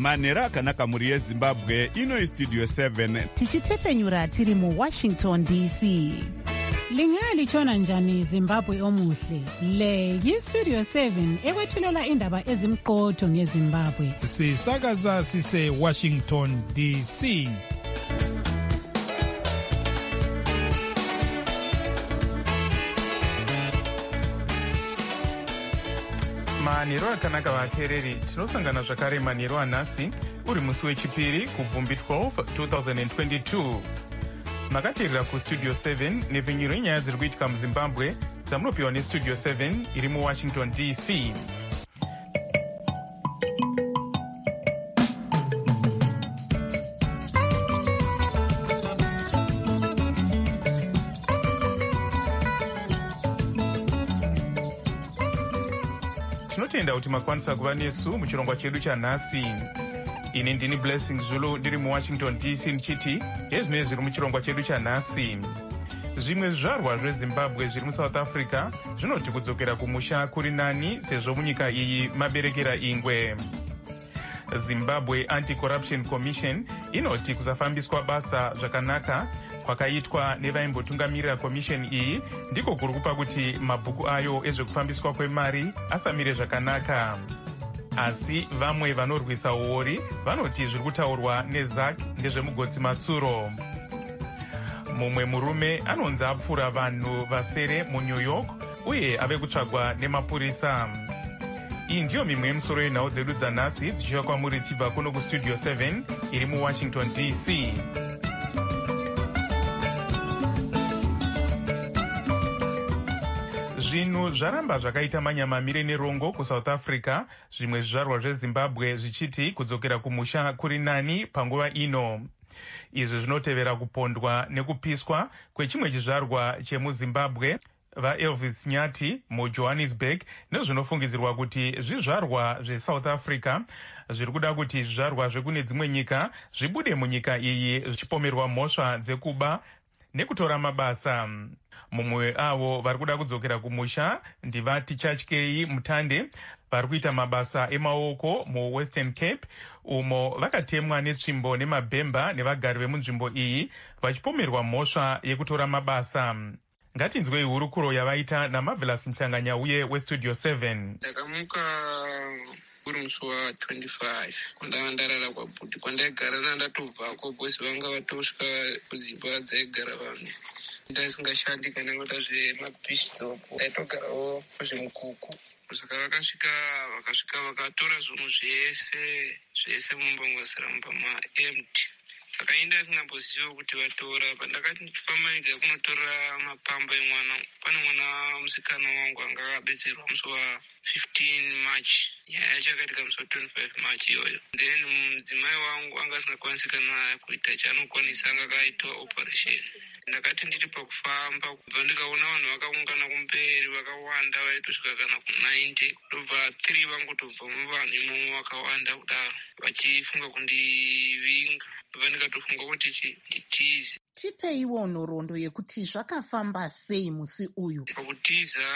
manhero akanaka mhuri yezimbabwe. Ino Studio 7 tichitefenyura tiri muWashington DC. Lingalitshona njani Zimbabwe omuhle? Le yiStudio 7 ekwethulela indaba ezimqotho ngeZimbabwe. Sisakaza sise Washington DC. manhero akanaka vateereri, tinosangana zvakare manhero anhasi uri musi wechipiri kubvumbi 12 2022. makateerera kuStudio 7 nepfenyuro yenyaya dziri kuitika muZimbabwe dzamunopiwa neStudio 7 iri muWashington DC. tinotenda kuti makwanisa kuva nesu muchirongwa chedu chanhasi. Ini ndini Blessing Zulu ndiri muWashington DC ndichiti hezvimwe zviri muchirongwa chedu chanhasi. Zvimwe zvizvarwa zveZimbabwe zviri muSouth Africa zvinoti kudzokera kumusha kuri nani sezvo munyika iyi maberekera ingwe. Zimbabwe Anti-Corruption Commission inoti kusafambiswa basa zvakanaka kwakaitwa nevaimbotungamirira commission iyi ndiko kuri kupa kuti mabhuku ayo ezvekufambiswa kwemari asamire zvakanaka. Asi vamwe vanorwisa uori vanoti zviri kutaurwa neZAC ndezvemugodzi Matsuro. Mumwe murume anonzi apfura vanhu vasere muNew York uye ave kutsvagwa nemapurisa. Iyi ndiyo mimwe yemisoro yenhau dzedu dzanhasi dzichiva kwamuri chibva kuno kuStudio 7 iri muWashington DC. Zvinhu zvaramba zvakaita manyamamire nerongo kuSouth Africa, zvimwe zvizvarwa zveZimbabwe zvichiti kudzokera kumusha kuri nani panguva ino. Izvi zvinotevera kupondwa nekupiswa kwechimwe chizvarwa chemuZimbabwe vaElvis Nyati muJohannesburg nezvinofungidzirwa kuti zvizvarwa zveSouth Africa zviri kuda kuti zvizvarwa zvekune dzimwe nyika zvibude munyika iyi zvichipomerwa mhosva dzekuba nekutora mabasa. Mumwe avo vari kuda kudzokera kumusha ndivati Chachkei Mutande vari kuita mabasa emaoko muWestern Cape umo vakatemwa netsvimbo nemabhemba nevagari vemunzvimbo iyi vachipomerwa mhosva yekutora mabasa. Ngatinzwei hurukuro yavaita naMarvelous Mhlanganyauye weStudio 7. Ndakamuka uri musi wa25 kwandanga ndarara kwaBhuti kwandaigara nandatobvako bhosi vanga vatosvika kudzimba dzaigara vanhu ndaisingashandi kana kuita zvemabhishidzopo ndaitogarawo zvemukuku. Saka vakasvika vakatora zvinhu zvese mumba ngasara mumba maempty. Saka inda asingamboziviwo kuti vatora. Pandakati ndifamanidzira kunotora mapamba emwana, pane mwana musikana wangu anga akabetserwa musi wa15 March. Nyaya yacho yakaitika musi wa25 March iyoyo. Then mudzimai wangu anga asingakwanisi kana kuita chaanokwanisa, anga akaitwa operation. Ndakati ndiri pakufamba kubva ndikaona vanhu vakaungana kumberi vakawanda vaitosvika kana ku90 kutobva 3 vangotobva muvanhu imomo vakawanda kudaro vachifunga kundivinga. Ndobva ndikatofunga kuti nditize. Tipeiwo nhoroondo yekuti zvakafamba sei musi uyu. Pakutiza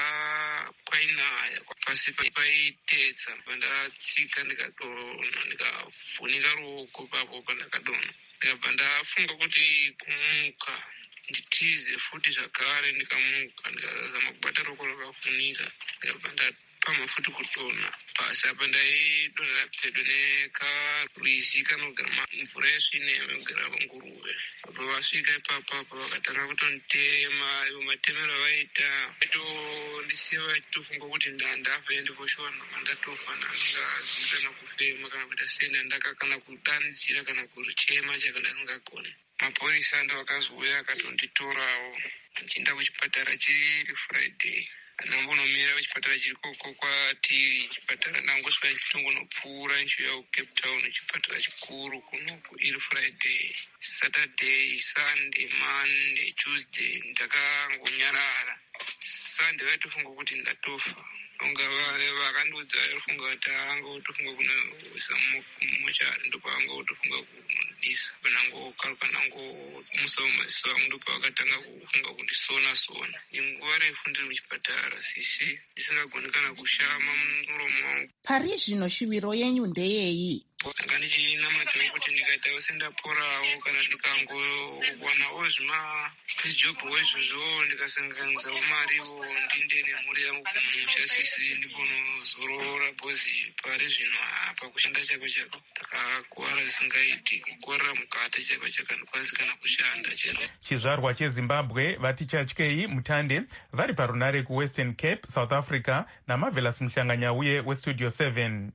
kwainaya pasi paitedza pandatsika ndikadonha ndikavhunika ruoko papo pandakadonha ndikabva ndafunga kuti kumuka nditize futi zvakare ndikamuka ndikazama kubata ruoko rwakavhunika ndikabva ndapama futi kudonha pasi apa ndaidonhera pedo nekarwizi kanogara mvura yesvine inogara nguruve. Apa vasvika ipapo vakatanga kutonditema. Ivo matemero avaita ndisiya vachitofunga kuti ndandafa endiposhona mandatofa ndandingazivi kana kufema kana kuita sendandaka kana kudanidzira kana kuchema chaka ndasingagoni. Mapurisa ndavakazouya akatonditorawo ndichienda kuchipatara chiri Friday. Ndambonomira kuchipatara chiri koko kwatiri chipatara ndangosvika ndichitongonopfuura ndichiuya kuCape Town chipatara chikuru kunoku iri Friday. Saturday, Sunday, Monday, Tuesday ndakangonyarara. Sunday vaitofunga kuti ndatofa. Vakandiudza vaifunga kuti angotofunga kunoisa mumochari ndopaangotofunga kundisa. Panangokaruka nangomusa mumaziso angu ndopavakatanga kufunga kundisona. Nguva refu ndiri muchipatara sisi ndisingagoni kana kushama muromo wangu. Pari zvino shiviro yenyu ndeyeyi? ndanga ndichinamatawo kuti ndikaitawo sendaporawo kana ndikangowanawo zvimajobho izvozvo ndikasanganizawo mariwo ndinde nemhuri yangu kumuchasisi ndibonozorora bhozi pari zvino apa kushanda chako ndakakuwara zvisingaiti kukorera mukati chako ndikwanisi kana kushanda chero. Chizvarwa chezimbabwe vati Chatyei Mutande vari parunare kuWestern Cape, South Africa naMarvelous Muhlanganyauye weStudio 7.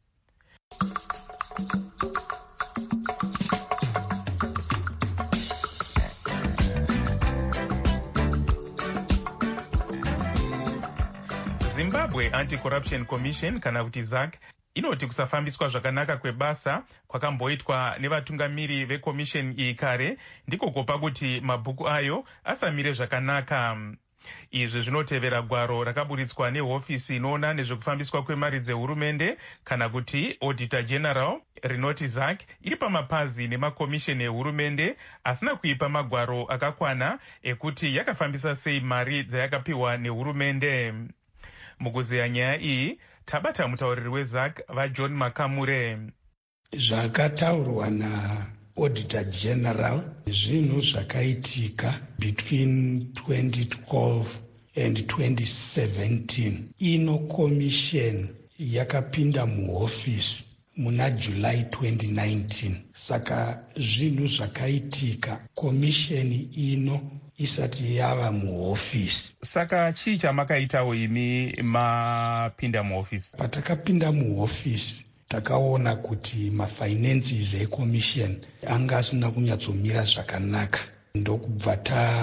Zimbabwe Anti-Corruption Commission kana kuti ZAC inoti kusafambiswa zvakanaka kwebasa kwakamboitwa nevatungamiri vekomisheni iyi kare ndiko kopa kuti mabhuku ayo asamire zvakanaka. Izvi zvinotevera gwaro rakaburitswa nehofisi inoona nezvekufambiswa kwemari dzehurumende kana kuti Auditor General rinoti ZAC iri pamapazi nemakomisheni ehurumende asina kuipa magwaro akakwana ekuti yakafambisa sei mari dzayakapiwa nehurumende. Mukuzeya nyaya iyi tabata mutauriri weZAC vaJohn Makamure. Zvakataurwa naAuditor General zvinhu zvakaitika between 2012 and 2017. Ino commission yakapinda muhofisi muna July 2019. Saka zvinhu zvakaitika komisheni ino isati yava muhofisi. Saka chii chamakaitawo imi mapinda muhofisi? Patakapinda muhofisi takaona kuti mafinances ekomisheni anga asina kunyatsomira zvakanaka. Ndokubva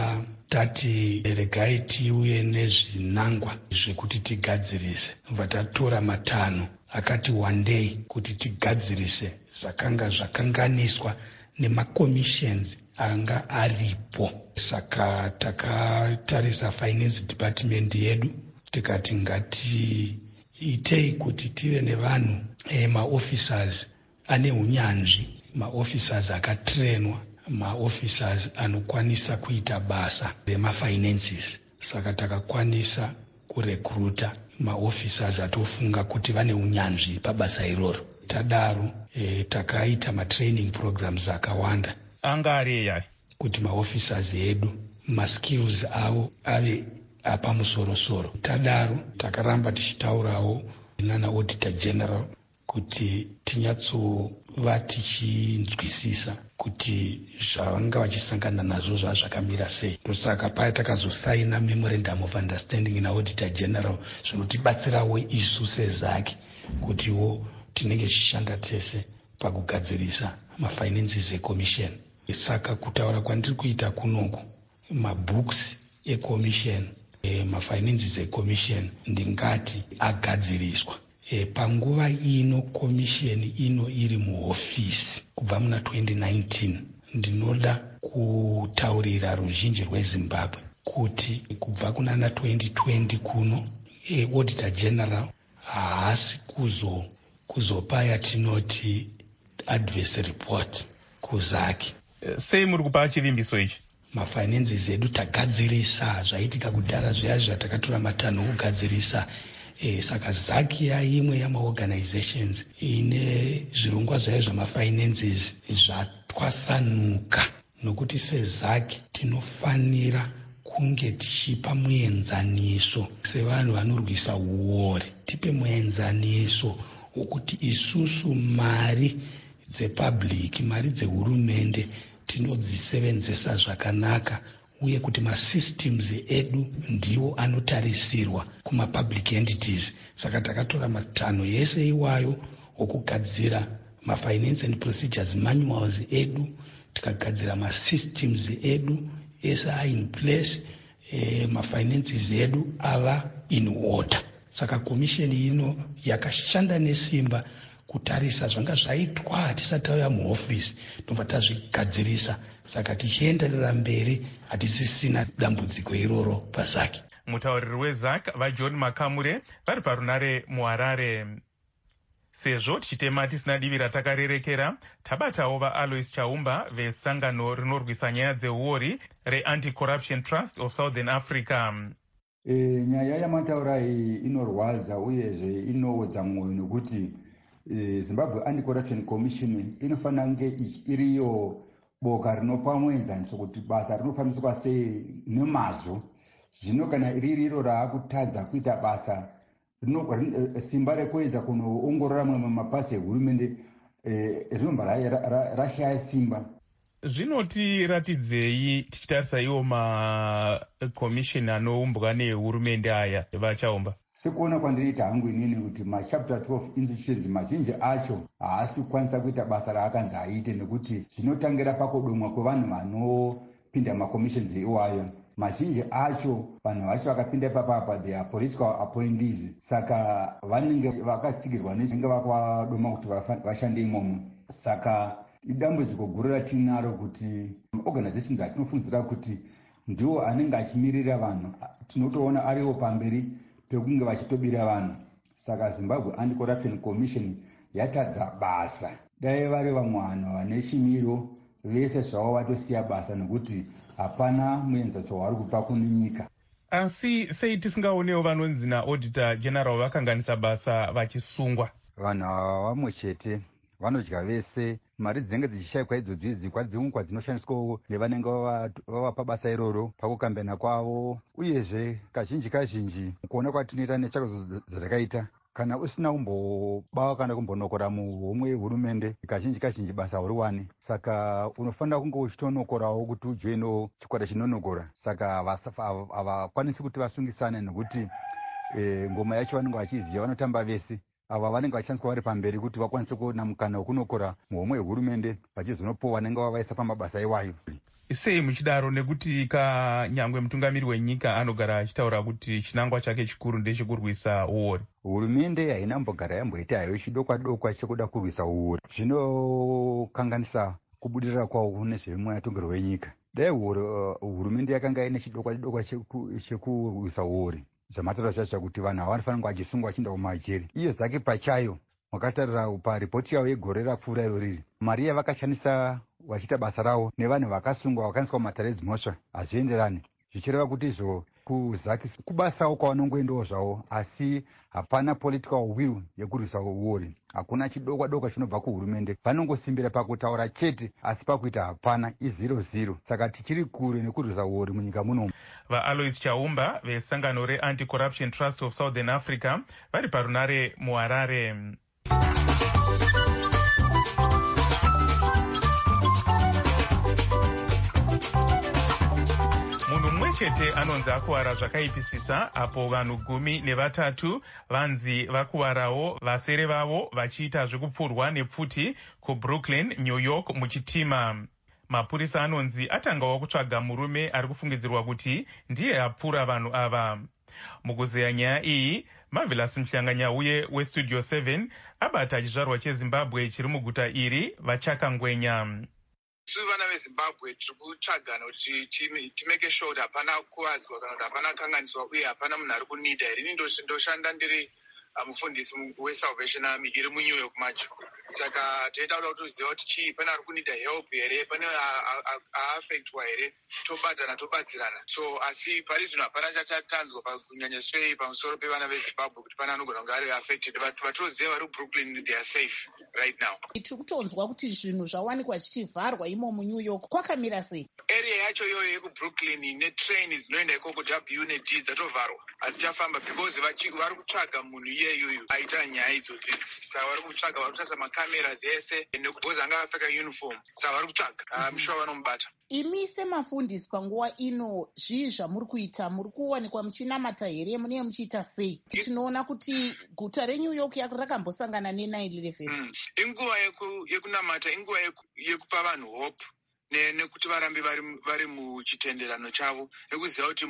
tati regai tiuye nezvinangwa zvekuti tigadzirise. Ndobva tatora matano akati one day kuti tigadzirise zvakanga zvakanganiswa nemakomishens anga aripo. Saka takatarisa finance department yedu tikati ngatiitei kuti tive nevanhu maofficers ane unyanzvi, maofficers akatrainwa, maofficers anokwanisa kuita basa remafinances. Saka takakwanisa kurekruta maofficers atofunga kuti vane unyanzvi pabasa iroro. Tadaro takaita matraining programs akawanda. Anga ariyai kuti maofficers edu maskills avo ave apamusoro-soro. Tadaro takaramba tichitaurawo nana Auditor General kuti tinyatsova tichinzwisisa kuti zvavanga vachisangana nazvo zvazvakamira sei. Ndosaka paya takazosaina memorandum of understanding naAuditor General zvinotibatsirawo isu seZAC kutiwo tinenge tichishanda tese pakugadzirisa mafinances ekomisheni. Saka kutaura kwandiri kuita kunoku mabooks ekomisheni, mafinances ekomisheni ndingati agadziriswa. Panguva ino komisheni ino iri muhofisi kubva muna 2019. Ndinoda kutaurira ruzhinji rweZimbabwe kuti kubva kunana 2020 kuno Auditor General haasi kuzopa yatinoti advice report kuZAC. Sei muri kupa chivimbiso ichi? Mafinances edu tagadzirisa zvaitika kudhara zviya zvatakatora matanho kugadzirisa. Saka ZAC yaimwe yamaorganizations ine zvirongwa zvayo zvamafinances zvatwasanuka, nokuti seZAC tinofanira kunge tichipa muenzaniso sevanhu vanorwisa uore. Tipe muenzaniso wokuti isusu mari dzepublic, mari dzehurumende tinodzisevenzesa zvakanaka, uye kuti masystems edu ndiwo anotarisirwa kumapublic entities. Saka takatora matanho yese iwayo okugadzira mafinance and procedures manuals edu, tikagadzira masystems edu ese in place, mafinances edu ava in order. Saka komisheni ino yakashanda nesimba kutarisa zvanga zvaitwa hatisati tauya muhofisi, ndobva tazvigadzirisa. Saka tichienderera mberi hatisisina dambudziko iroro paZAC. Mutauriri weZAC vaJohn Makamure vari parunare muHarare. Sezvo tichitema tisina divi ratakarerekera, tabatawo vaAlois Chaumba vesangano rinorwisa nyaya dzeuori reAnti-Corruption Trust of Southern Africa. Nyaya yamataura iyi inorwadza uyezve inoodza mwoyo, nokuti Zimbabwe Anti-Corruption Commission inofanira kunge iriyo boka rinopa muenzaniso kuti basa rinofambiswa sei nemazvo. Zvino kana ririro raakutadza kuita basa simba rekuedza kunoongorora mamwe mapasi ehurumende rinobva rashaya simba. Zvinotiratidzei tichitarisa iwo makomishini anoumbwa nehurumende aya vachaumba? Sekuona kwandinoita hangu inini kuti machapter 12 institutions mazhinji acho haasi kukwanisa kuita basa raakanzi aite, nekuti zvinotangira pakudomwa kwevanhu vanopinda makomishins iwayo. Mazhinji acho vanhu vacho vakapinda ipapapa they are political appointees, saka vanenge vakatsigirwa nezvinenge vakadoma kuti vashande imomo. Saka idambudziko guru ratinaro kuti organizations atinofundzira kuti ndiwo anenge achimirira vanhu tinotoona ariwo pamberi pekunge vachitobira vanhu. Saka Zimbabwe Anti-Corruption Commission yatadza basa. Dai vari vamwe vanhu vane chimiro vese zvavo vatosiya basa nekuti hapana muenzaniso wavari kupa kune nyika. Asi sei tisingaonewo vanonzi naauditor general vakanganisa basa vachisungwa? Vanhu ava vamwe chete vanodya vese. Mari dzinenge dzichishayikwa idzodzi kwadzimwe kwadzinoshandiswawo nevanenge vavapa basa iroro pakukambena kwavo, uyezve kazhinji kuona kwatinoita nechakazo dzakaita kana usina kumbobawa kana kumbonokora muhomwe hurumende kazhinji basa uriwane. Saka unofanira kunge uchitonokorawo kuti ujoinewo chikwata chinonokora. Saka havakwanisi kuti vasungisane nekuti ngoma yacho vanenge vachiziva vanotamba vese. Ava vanenge vachishandiswa vari pamberi kuti vakwanise kuona mukana wekunokora muhomwe hwehurumende vachizonopowa vanenge vavaisa pamabasa iwayo. Sei muchidaro nekuti nyangwe mutungamiri wenyika anogara achitaura kuti chinangwa chake chikuru ndechekurwisa uori? Hurumende haina mbogara yamboita hayo chidokwa chekuda kurwisa uori. Zvinokanganisa kubudirira kwawo nezvemwe yatongerwo wenyika. Dai hurumende yakanga ine chidokwa chekurwisa uori, zvamatora zvacho kuti vanhu havanofanira vachisungwa vachienda kumajeri. Iyo zake pachayo wakatarira paripoti yavo yegore rapfuura iroriri, mari yavakashandisa vachiita basa ravo nevanhu vakasungwa vakaiswa mumataredzi mhosva hazvienderani, zvichireva kuti izvo kuzaki kubasawo kwavanongoendawo zvavo, asi hapana political will yekurwisa uori. Hakuna chidokwa chinobva kuhurumende, vanongosimbira pakutaura chete asi pakuita hapana, i0-0. Saka tichiri kure nekurwisa uori munyika munomu. VaAlois Chaumba vesangano reAnti-Corruption Trust of Southern Africa vari parunare muHarare. Munhu mumwe chete anonzi akuwara zvakaipisisa, apo vanhu 13 vanzi vakuwarawo, vasere vavo vachiita zvekupfurwa nepfuti kuBrooklyn, New York muchitima. Mapurisa anonzi atangawo kutsvaga murume ari kufungidzirwa kuti ndiye apfura vanhu ava. Mukuzeya nyaya iyi, Marvelous Mhlanganyauye weStudio 7 abata chizvarwa cheZimbabwe chiri muguta iri vachakangwenya. Vana veZimbabwe tiri kutsvagana kuti timeke sure kuti hapana kuwadzwa kana kuti hapana kanganiswa uye hapana munhu ari kunida here. Ini ndoshanda ndiri mufundisi weSalvation Army iri muNew York macho. Saka toita kuda kuti uziva kuti chii, pane ari kunida help here, pane aafectwa here, tobatsirana. So asi pari zvino hapana chatatanzwa kunyanya sei pamusoro pevana veZimbabwe kuti pane anogona kunge ari affected. Vatoziva vari kuBrooklyn they are safe right now. Tiri kutonzwa kuti zvinhu zvawanikwa zvichivharwa imo muNew York, kwakamira sei? Area yacho iyoyo yekuBrooklyn netrain dzinoenda ikoko W neD dzatovharwa, hadzichafamba because vari kutsvaga munhu iyeyoyo aita nyaya idzodzi. Saka vari kutsvaga, vari kutarisa makameras ese nekubozi anga apfeka uniform. Saka vari kutsvaga mushuwa vanomubata. Imi semafundisi panguva ino, zvii zvamuri kuita? Muri kuwanikwa muchinamata here? Munee muchiita sei? Tinoona kuti guta reNew York rakambosangana ne9/11. Inguva yekunamata, inguva yekupa vanhu hope nekuti varambe vari muchitenderano chavo, nekuziva kuti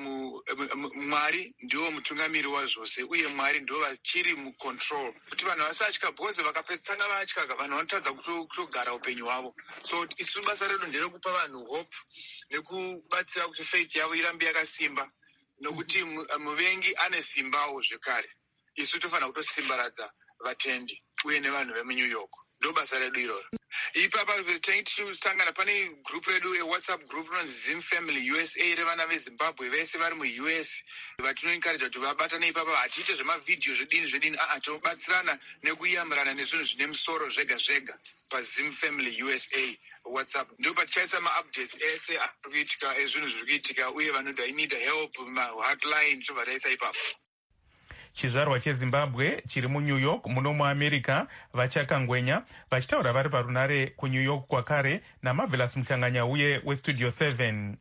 Mwari ndiwo mutungamiri wazvose uye Mwari ndiwo vachiri mucontrol, kuti vanhu vasatya because vakapedzisanga vatya vanhu vanotadza kutogara upenyu hwavo. So isu basa redu nderekupa vanhu hope nekubatsira kuti faith yavo irambe yakasimba, nokuti muvengi ane simbawo zvekare. Isu tofanira kutosimbaradza vatendi uye nevanhu vemuNew York ndo basa redu iroro. Ipapa tichosangana pane group redu WhatsApp group rinonzi Zim Family USA revana veZimbabwe vese vari muUS vatinoencourage kuti vabatane ipapa vachiite zvemavidhiyo zvedini tinobatsirana nekuyamurana nezvinhu zvine musoro zvega zvega paZim Family USA WhatsApp. Ndo patichaisa maupdates ese arikuitika ezvinhu zviri kuitika uye vanoda need help mahotline chobva taisa ipapo. Chizvarwa cheZimbabwe chiri muNew York muno muAmerica vachakangwenya vachitaura vari parunare kuNew York kwakare naMarvelous Mhlanganya uye weStudio 7.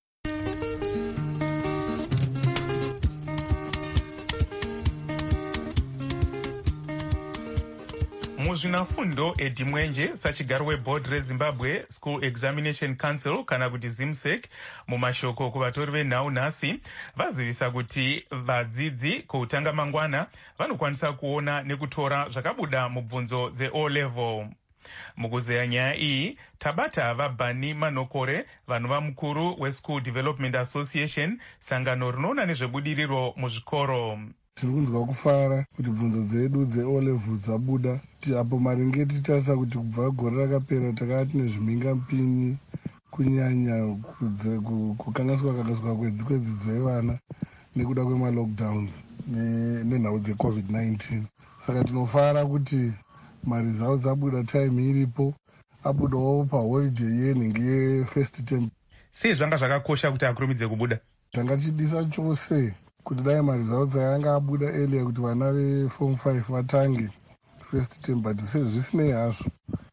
Muzvinafundo edimwenje sachigaro weboard reZimbabwe School Examination Council kana kuti ZIMSEC mumashoko kuvatori venhau nhasi vazivisa kuti vadzidzi kuutanga mangwana vanokwanisa kuona nekutora zvakabuda mubvunzo dzeO level. Mukuzeya nyaya iyi tabata vaBani Manokore vanova mukuru weSchool Development Association sangano rinoona nezvebudiriro muzvikoro. Tiri kunzwa kufara kuti bvunzo dzedu dzeO level dzabuda apo maringe tichitarisa kuti kubva gore rakapera takava tine zvimhingamupini kunyanya kukanganiswa kwedzidzo yevana nekuda kwemalockdowns nenhau dzeCovid-19. Saka tinofara kuti maresults abuda time iripo, abudawo paholiday yenhenge yefirst term. Sei zvanga zvakakosha kuti akurumidze kubuda? Zvanga tichidisa chose kuti dai maresults ayanga abuda earlier kuti vana veform 5 vatange first term, but sezvisinei hazvo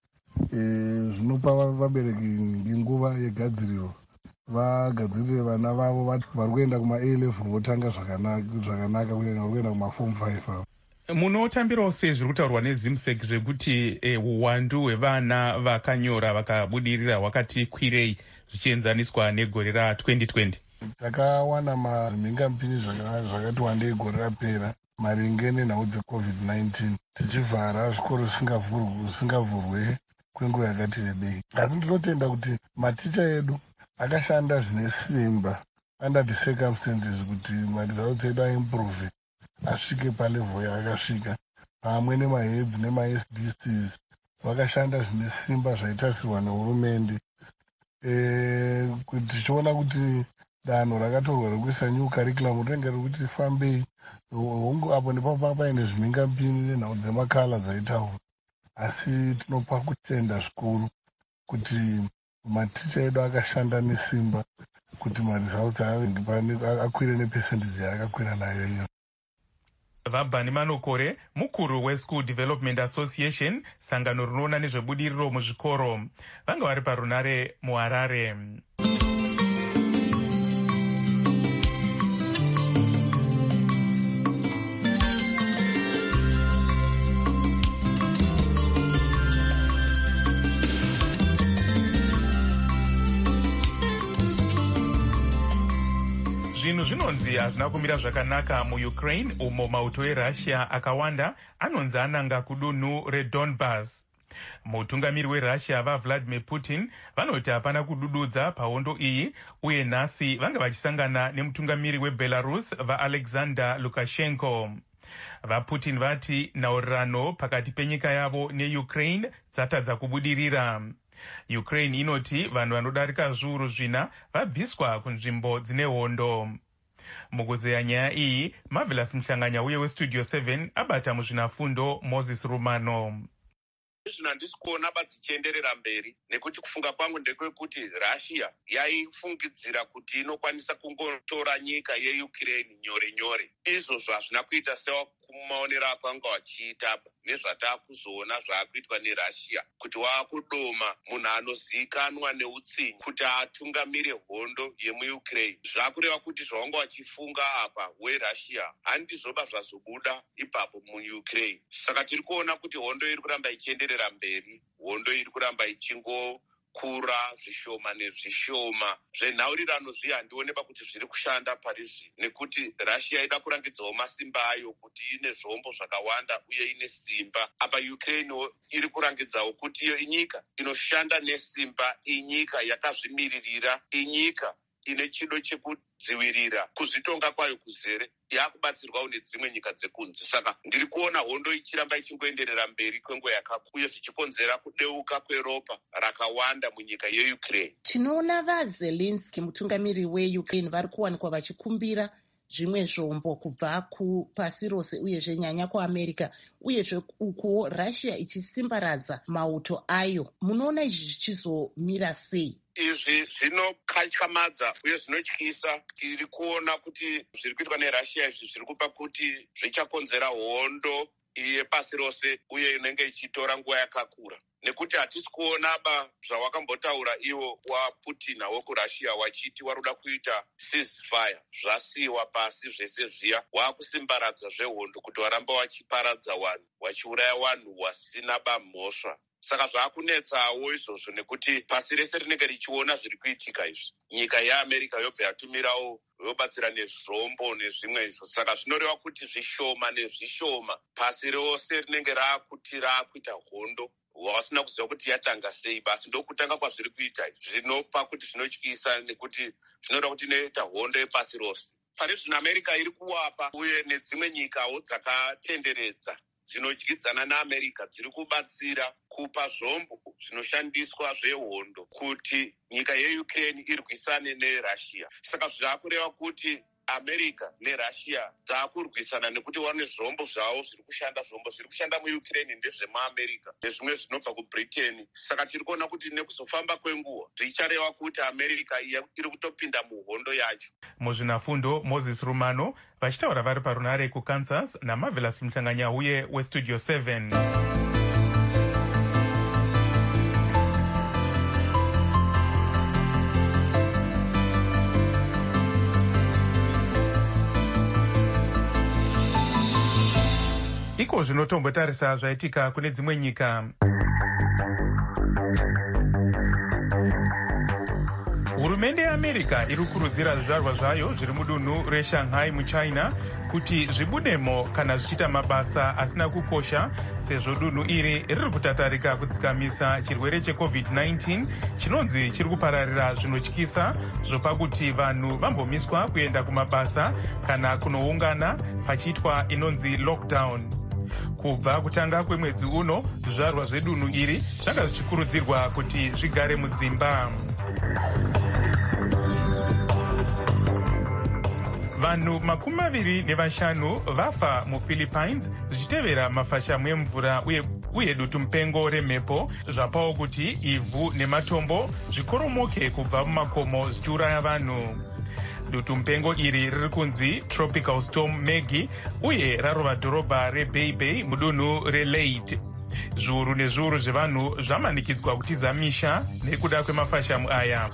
zvinopa vabereki nguva yegadziriro vagadzirire vana vavo vari kuenda kuma A level votanga zvakanaka kunyanya kuenda kumaform 5 avo. Munotambirawo sei zviri kutaurwa neZIMSEC zvekuti uwandu hwevana vakanyora vakabudirira hwakati kwirei zvichienzaniswa negore ra2020? Takawana mazimhingamupini zvakati wandei gore rapera maringe nenhau dzeCovid-19 tichivhara zvikoro zvisingavhurwe kwenguva yakati rebei. Asi ndinotenda kuti maticha edu akashanda zvine simba under the circumstances kuti maresults edu aimprove asvike palevel yaakasvika. Pamwe nemaheads nemaSDCs vakashanda zvine simba zvaitasirwa nehurumende kuti tichiona kuti danho rakatorwa rekuisa new curriculum rinenge rikuti fambei hongu apo nepapo paine zvimhingamupini nenhau dzemakala dzaitaurwa. Asi tinopa kutenda zvikuru kuti maticha edu akashanda nesimba kuti maresults akwire nepercentage yaakakwira nayo iyo. vaBani Manokore mukuru weSchool Development Association sangano rinoona nezvebudiriro muzvikoro vanga vari parunare muHarare. Zvinhu zvinonzi hazvina kumira zvakanaka muUkraine umo mauto eRussia akawanda anonzi ananga kudunhu reDonbas. Mutungamiri weRussia vaVladimir Putin vanoti hapana kudududza pahondo iyi uye nhasi vanga vachisangana nemutungamiri weBelarus vaAlexander Lukashenko. VaPutin vati nhaurirano pakati penyika yavo neUkraine dzatadza kubudirira. Ukraine inoti vanhu vanodarika zviuru zvina vabviswa kunzvimbo dzine hondo. Mukuzeya nyaya iyi Marvelous Mhlanganya uye weStudio 7 abata muzvinafundo Moses Rumano. Izvona handisi kuona badzichienderera mberi nekuti kufunga kwangu ndekwekuti Russia yaifungidzira kuti inokwanisa kungotora nyika yeUkraine nyore nyore. Izvozvo hazvina kuita sekumaonero akwanga vachiita nezvatakuzoona zvaakuitwa neRussia kuti waakudoma munhu anozivikanwa neutsinye kuti atungamire hondo yemuUkraine. Zvakureva kuti zvavanga vachifunga apa weRussia handizvoba zvazobuda ipapo muUkraine. Saka tiri kuona kuti hondo iri kuramba ichienderera mberi, hondo iri kuramba ichingokura zvishoma nezvishoma. Zvenhaurirano zviya handioneba kuti zviri kushanda parizvi nekuti Russia ida kurangidzawo masimba ayo kuti ine zvombo zvakawanda uye ine simba. Apa Ukraine iri kurangidzawo kuti iyo inyika inoshanda nesimba, inyika yakazvimiririra, inyika ine chido chekudzivirira kuzvitonga kwayo kuzere yakubatsirwawo nedzimwe nyika dzekunze. Saka ndiri kuona hondo ichiramba ichingoenderera mberi kwenguva yakakura uye zvichikonzera kudeuka kweropa rakawanda munyika yeukraine. Tinoona vaZelensky, mutungamiri weukraine, vari kuwanikwa vachikumbira zvimwe zvombo kubva kupasi rose uyezve nyanya kuamerica, uyezve ukuwo Russia ichisimbaradza mauto ayo. Munoona izvi zvichizomira sei? Izvi zvinokatyamadza uye zvinotyisa. Tiri kuona kuti zviri kuitwa neRussia izvi zviri kupa kuti zvichakonzera hondo yepasi rose uye inenge ichitora nguva yakakura, nekuti hatisi kuonaba zvawakambotaura iwo waPutin wekuRussia wachiti waruda kuita ceasefire. Zvasiyiwa pasi zvese zviya, waakusimbaradza zvehondo kuti waramba wachiparadza vanhu, wachiuraya vanhu wasina bamhosva. Saka zvaakunetsawo izvozvo nekuti pasi rese rinenge richiona zviri kuitika izvi. Nyika yeAmerica yobva yatumirawo yobatsira nezvombo nezvimwe izvo. Saka zvinoreva kuti zvishoma nezvishoma pasi rose rinenge raakuita hondo wasina kuziva kuti yatanga sei. Basi ndokutanga kwazviri kuita zvinopa kuti zvinotyisa, nekuti zvinoda kuti inoita hondo yepasi rose. Pane zvino America iri kuwapa uye nedzimwe nyikawo dzakatenderedza dzinodyidzana naAmerica dziri kubatsira kupa zvombo zvinoshandiswa zvehondo kuti nyika yeukraine irwisane neRussia. Saka zvaakureva kuti America neRussia dzakurwisana nekuti wane zvombo zvavo zviri kushanda muUkraine ndezvemuAmerica nezvimwe zvinobva kuBritain. Saka tiri kuona kuti nekuzofamba kwenguva zvichareva kuti America iri kutopinda muhondo yacho. Muzvinafundo Moses Rumano vachitaura vari parunare kuKansas naMarvelous Mutanganyauye weStudio 7. Iko zvinotombotarisa zvaitika kune dzimwe nyika. Hurumende yeAmerica iri kukurudzira zvizvarwa zvayo zviri mudunhu reShanghai muChina kuti zvibudemo kana zvichiita mabasa asina kukosha, sezvo dunhu iri riri kutatarika kudzikamisa chirwere cheCovid-19 chinonzi chiri kupararira zvinotyisa, zvopa kuti vanhu vambomiswa kuenda kumabasa kana kunoungana pachiitwa inonzi lockdown. Kubva kutanga kwemwedzi uno, zvizvarwa zvedunhu iri zvanga zvichikurudzirwa kuti zvigare mudzimba. Vanhu 25 vafa muPhilippines zvichitevera mafashamu emvura uye dutu mupengo remhepo zvapawo kuti ivhu nematombo zvikoromoke kubva mumakomo zvichiuraya vanhu. Dutu mupengo iri riri kunzi Tropical Storm Maggie uye rarova dhorobha reBay Bay mudunhu reLeyte. Zviuru nezviuru zvevanhu zvamanikidzwa kutiza misha nekuda kwemafashamu aya.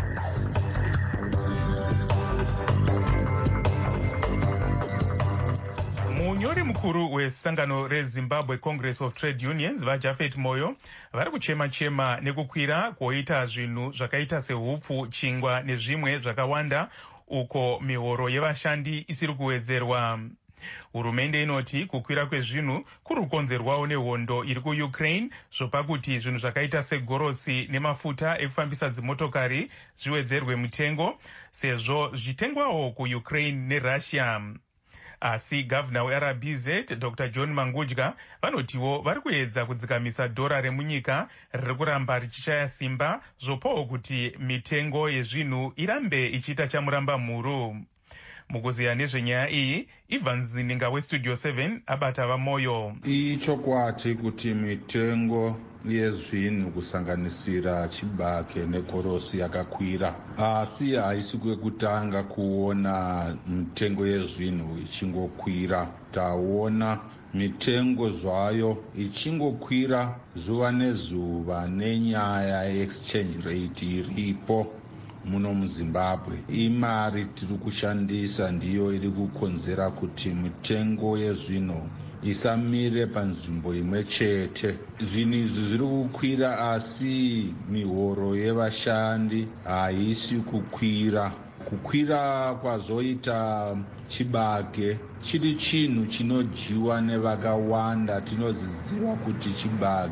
Munyori mukuru wesangano reZimbabwe Congress of Trade Unions vaJafet Moyo vari kuchema-chema nekukwira kwoita zvinhu zvakaita sehupfu, chingwa nezvimwe zvakawanda uko mihoro yevashandi isiri kuwedzerwa. Hurumende inoti kukwira kwezvinhu kuri kukonzerwawo nehondo iri kuUkraine, zvopa kuti zvinhu zvakaita segorosi nemafuta ekufambisa dzimotokari zviwedzerwe mutengo, sezvo zvichitengwawo kuUkraine neRussia. Asi gavhuna weRBZ Dr. John Mangudya vanotiwo vari kuedza kudzikamisa dhora remunyika riri kuramba richishaya simba, zvopawo kuti mitengo yezvinhu irambe ichiita chamuramba mhuru. Mukuziya nezvenyaya iyi, Ivan Zininga weStudio 7 abata vamoyo. Ichokwadi kuti mitengo yezvinhu kusanganisira chibage nekorosi yakakwira, asi haisi kwekutanga kuona mitengo yezvinhu ichingokwira. Taona mitengo zvayo ichingokwira zuva nezuva nenyaya yeexchange rate iripo muno muZimbabwe. Imari tiri kushandisa ndiyo iri kukonzera kuti mitengo yezvinhu isamire panzvimbo imwe chete. Zvinhu izvi zviri kukwira, asi mihoro yevashandi haisi kukwira. Kukwira kwazoita chibage chiri chinhu chinodyiwa nevakawanda. Tinoziziva kuti chibage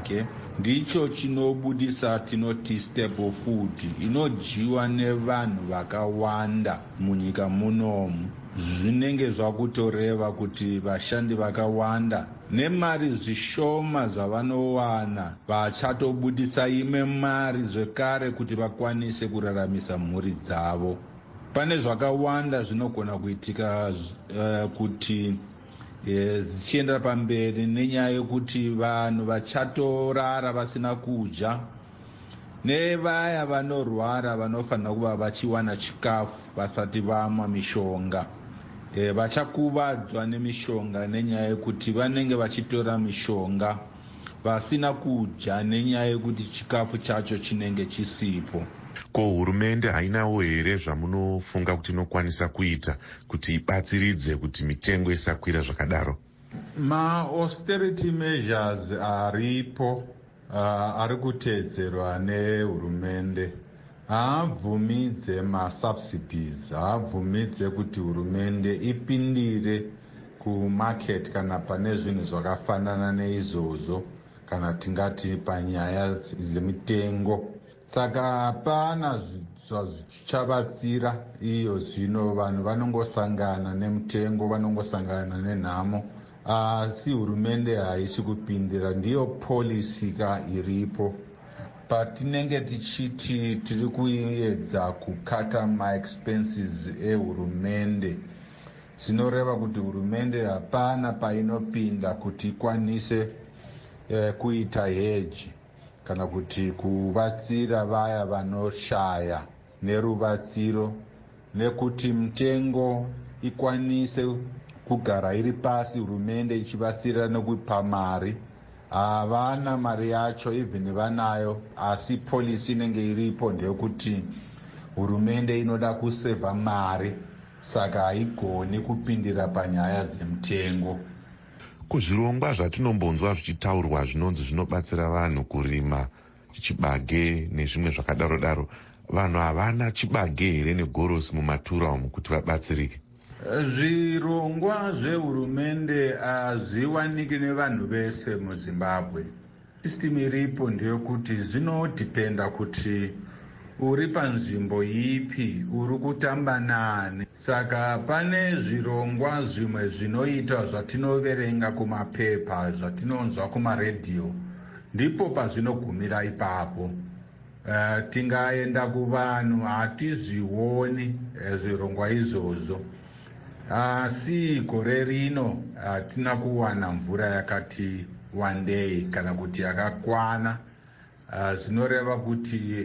ndicho chinobudisa tinoti staple food inodyiwa nevanhu vakawanda munyika munomu. Zvinenge zvakutoreva kuti vashandi vakawanda nemari zvishoma zvavanowana vachatobudisa imwe mari zvekare kuti vakwanise kuraramisa mhuri dzavo. Pane zvakawanda zvinogona kuitika kuti zichienda pamberi, nenyaya yekuti vanhu vachatorara vasina kudya, nevaya vanorwara vanofanira kuva vachiwana chikafu vasati vamwa mishonga. Vachakuvadzwa nemishonga nenyaya yekuti vanenge vachitora mishonga vasina kudya nenyaya yekuti chikafu chacho chinenge chisipo. Ko hurumende hainawo here zvamunofunga kuti inokwanisa kuita kuti ibatsiridze kuti mitengo isakwira zvakadaro? Ma-austerity measures aripo ari kuteedzerwa nehurumende. Haabvumidze ma-subsidies, haabvumidze kuti hurumende ipindire kumarket kana pane zvinhu zvakafanana neizvozvo, kana tingati panyaya dzemitengo. Saka hapana zvichabatsira iyo zvino. Vanhu vanongosangana nemutengo, vanongosangana nenhamo, asi hurumende haisi kupindira. Ndiyo policy iripo. Patinenge tichiti tiri kuedza kukata ma-expenses ehurumende, zvinoreva kuti hurumende hapana painopinda kuti ikwanise kuita hedge kana kuti kuvatsira vaya vanoshaya nerubatsiro, nekuti mitengo ikwanise kugara iri pasi, hurumende ichivatsira nekupa mari. Havana mari yacho, even vanayo, asi policy inenge iripo ndeyekuti hurumende inoda kusevha mari, saka haigoni kupindira panyaya dzemitengo. Kuzvirongwa zvatinombonzwa zvichitaurwa zvinonzi zvinobatsira vanhu kurima chibage nezvimwe zvakadaro-daro, vanhu havana chibage here negorosi mumatura umu kuti vabatsirike? Zvirongwa zvehurumende hazviwaniki nevanhu vese muZimbabwe. System iripo ndeyekuti zvinodhipenda kuti uri panzvimbo ipi, uri kutamba nani. Saka pane zvirongwa zvimwe zvinoitwa zvatinoverenga kumapepa, zvatinonzwa kumaredhiyo, ndipo pazvinogumira ipapo. Tingaenda kuvanhu hatizvioni zvirongwa izvozvo. Asi gore rino hatina kuwana mvura yakati wandei kana kuti yakakwana. Zvinoreva kuti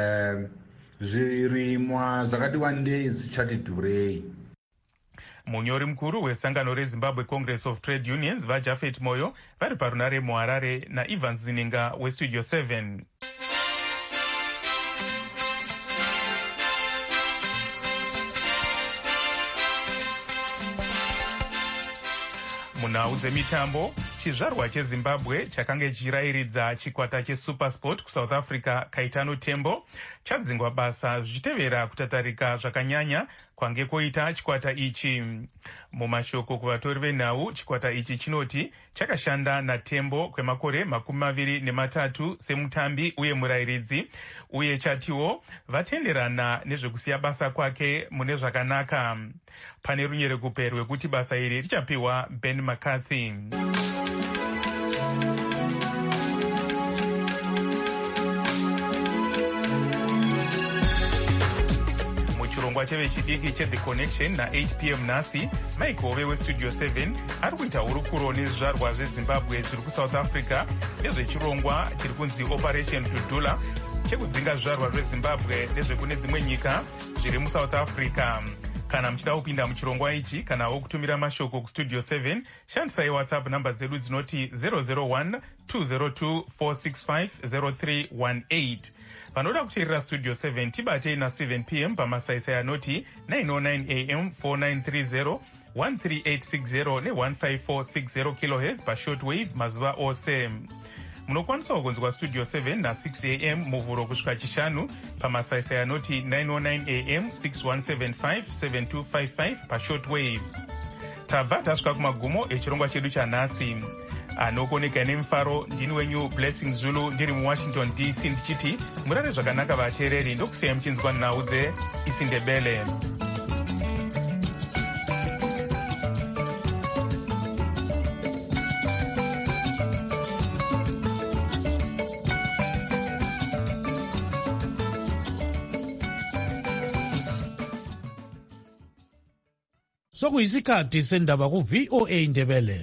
zvirimwa zvakati wandei zvichati dhurei. Munyori mukuru wesangano reZimbabwe Congress of Trade Unions vaJafet Moyo vari parunare muHarare naIvan Zininga weStudio 7. Munhau dzemitambo, chizvarwa cheZimbabwe chakanga chichirairidza chikwata cheSuperSport kuSouth Africa Kaitano Tembo chadzingwa basa zvichitevera kutatarika zvakanyanya kwange koita chikwata ichi. Mumashoko kuvatori venhau, chikwata ichi chinoti chakashanda naTembo kwemakore 23 semutambi uye murairidzi, uye chatiwo vatenderana nezvekusiya basa kwake mune zvakanaka. Pane runyerekupe rwekuti basa iri richapiwa Ben McCarthy. Muchirongwa chevechidiki cheThe Connection na8 p.m. nhasi, Mike Hove weStudio 7 ari kuita hurukuro nezvizvarwa zveZimbabwe zviri kuSouth Africa nezvechirongwa chiri kunzi Operation Dudula chekudzinga zvizvarwa zveZimbabwe nezvekune dzimwe nyika zviri muSouth Africa. Kana muchida kupinda muchirongwa ichi kanawo kutumira mashoko kuStudio 7, shandisai WhatsApp namba dzedu dzinoti 001 202 465 0318. Vanoda kuteerera Studio 7 tibatei na7 p.m. pamasaisai anoti 909 am 4930 13860 ne1546 kHz pashortwave mazuva ose. Munokwanisawo kunzwa Studio 7 na6 am muvhuro kusvika chishanu pamasaisai anoti 909 am 6175 7255 pashortwave. Tabva tasvika kumagumo echirongwa chedu chanhasi. anokoneka nemufaro. Ndini wenyu Blessing Zulu ndiri muWashington DC ndichiti murare zvakanaka vateereri. Ndokusiyai muchinzwa naudze isiNdebele. Sokuyisikhathi sendaba ku VOA Ndebele.